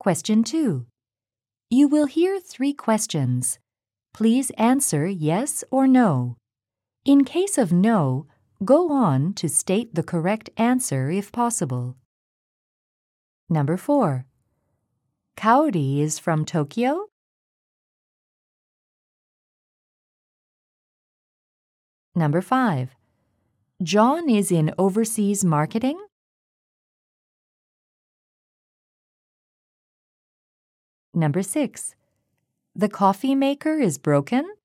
Question 2. You will hear 3 questions. Please answer yes or no. In case of no, go on to state the correct answer if possible. Number 4. Kaori is from Tokyo? Number 5. John is in overseas marketing? Number 6. The coffee maker is broken?